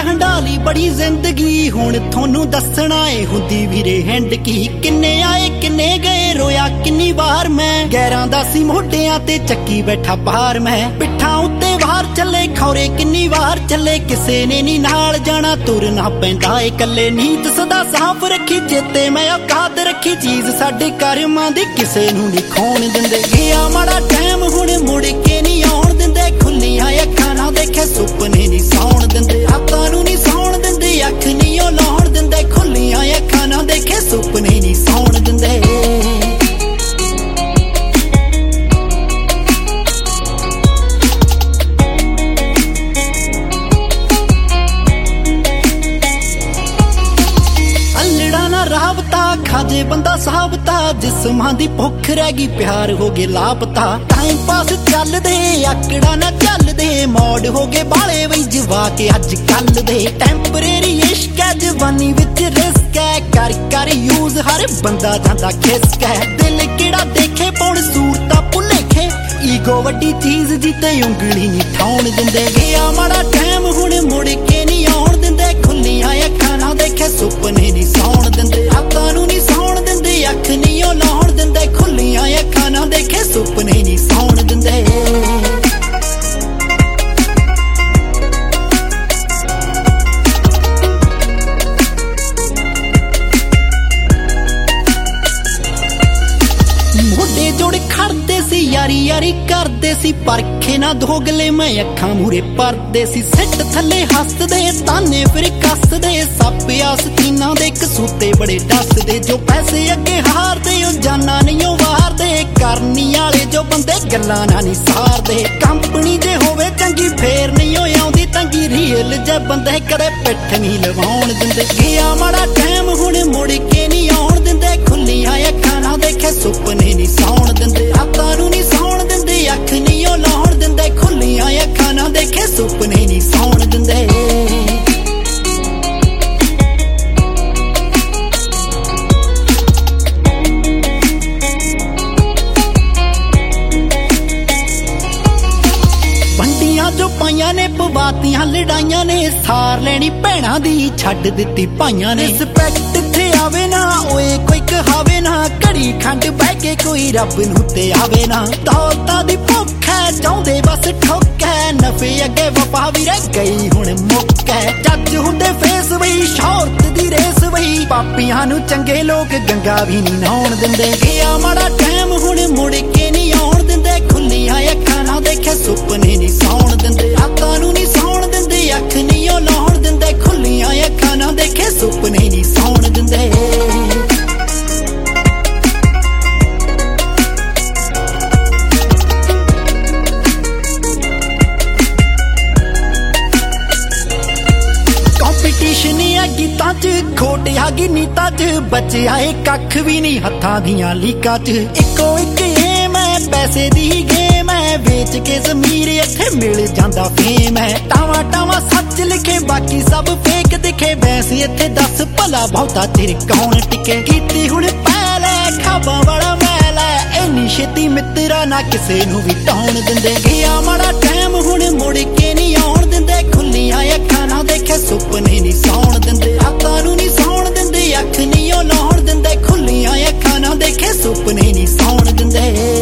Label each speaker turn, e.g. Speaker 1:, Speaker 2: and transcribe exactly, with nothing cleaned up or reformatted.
Speaker 1: हंडाली बड़ी जिंदगी हुण थोनू दसना ए हुंदी वीरे हैंड की किन्ने आए किन्ने गए रोया किन्नी बार मैं गैरां दा सी मोढियां ते चक्की बैठा बाहर मैं पिट्ठां उत्ते बाहर चले खौरे किन्नी वार चले किसे ने नी नाल जाना तुरना पैंदा ए कल्ले नीत सदा साफ रखी चेते मैं औकात रखी चीज साडे करमां दी किसे नू नी खोण दिंदे गया माड़ा टाइम हुण मुड़ के नी आउण दिंदे खुल्लियां अखां ना देखे सुपने नी सौण दिंदे रातां नू नी सौण दिंदे अख नी ओ लाउण दिंदे खुल्लियां अखां ना देखे सुपने नी सौण दिंदे खाजे बंदा साबता जिस्मां दी भुख रह गई प्यार हो गए लापता टाइम पास चल दे आकड़ा ना चल दे मौड हो गए बाले वही जवा के अज कल दे टेंपरेरी इश्क है जवानी विच रिस्क है कर कर यूज हर बंदा जांदा खिसक है दिल किड़ा देखे पौड़ सूरता भुलेखे ईगो वड्डी चीज जिते उंगली नी ठाउण दिंदे गया माड़ा टाइम हुण मुड़ के नी आउण दिंदे खुल्लियां अखां ना देखे सुपने नी सौण दिंदे रातां नू नी सौण दिंदे अख नी ओ लाउण दिंदे खुल्लियां अखां ना देखे सुपने नी सौण दिंदे मोढे जोड़ खड़दे सी यारी यारी करदे सी परखे ना दोगले मैं अखां मूरे परदे सी सिट थले हसदे ताने फिर कसदे सप आस्तीना दे कसूते बड़े डसदे जो पैसे अगे हारदे ओ जाना नहीं ओ वारदे करनी आले जो बंदे गल्लां ना नी सारदे कंपनी जे होवे चंगी फेर नहीं ओ आउंदी तंगी रील जे बंदे कदे पिठ नहीं लवाउण दिंदे गया माड़ा टाइम हुण मुड़ के नहीं आउण दिंदे खुल्लियां अखां ना देखे सुपने नी सौण दिंदे रातां नू नी सौण दिंदे अख नी ओ लाउण दिंदे खुल्लियां अखां ना देखे सुपने नी सौण दिंदे जो पाइयां ने पवातियां लड़ाइयां ने सार लेनी भैणां दी छड्ड दित्ती भाइयां ने रिस्पैक्ट थे आवे ना ओए कोई कहावे ना घड़ी खंड बह के कोई रब नू ते आवे ना दौलतां दी भुख है चाहुंदे बस ठोक है नफे अगे वफा भी रह गई हुण मुक है जज हुंदे फेस वही शौहरत दी रेस वही पापियां नू चंगे लोग गंगा भी नी नहाउण दिंदे गया माड़ा टाइम हुण मुड़ के नी आउण दिंदे खुल्लियां अखां ना देखे सुपने नी सौण दिंदे रातां नू नी सौण दिंदे अख नी ओ लाउण दिंदे खुल्लियां अखां ना देखे सुपने नी सौण दिंदे कंपीटिशन है गीतां च खोट आ गई नीतां च बचिया ए कख भी नहीं हत्थां दियां लीकां च इक्को इक एम है पैसे दी गेम है बेच के जमीर इत्थे मिल जांदा फेम है टावा टावा सच लिखे बाकी सब फेक दिखे वैसे इत्थे दस भला बहुता चिर कौन टिके कीती हुण पहल है खाबां वाला महल है इन्नी छेती मित्रा ना किसे नू भी टाउण दिंदे गया माड़ा टाइम हुण मुड़ के नी आउण दिंदे खुल्लियां अखां ना देखे सुपने नी सौण दिंदे रातां नू नी सौण दिंदे अख नी ओ लाउण दिंदे खुल्लियां अखां ना देखे सुपने नी सौण दिंदे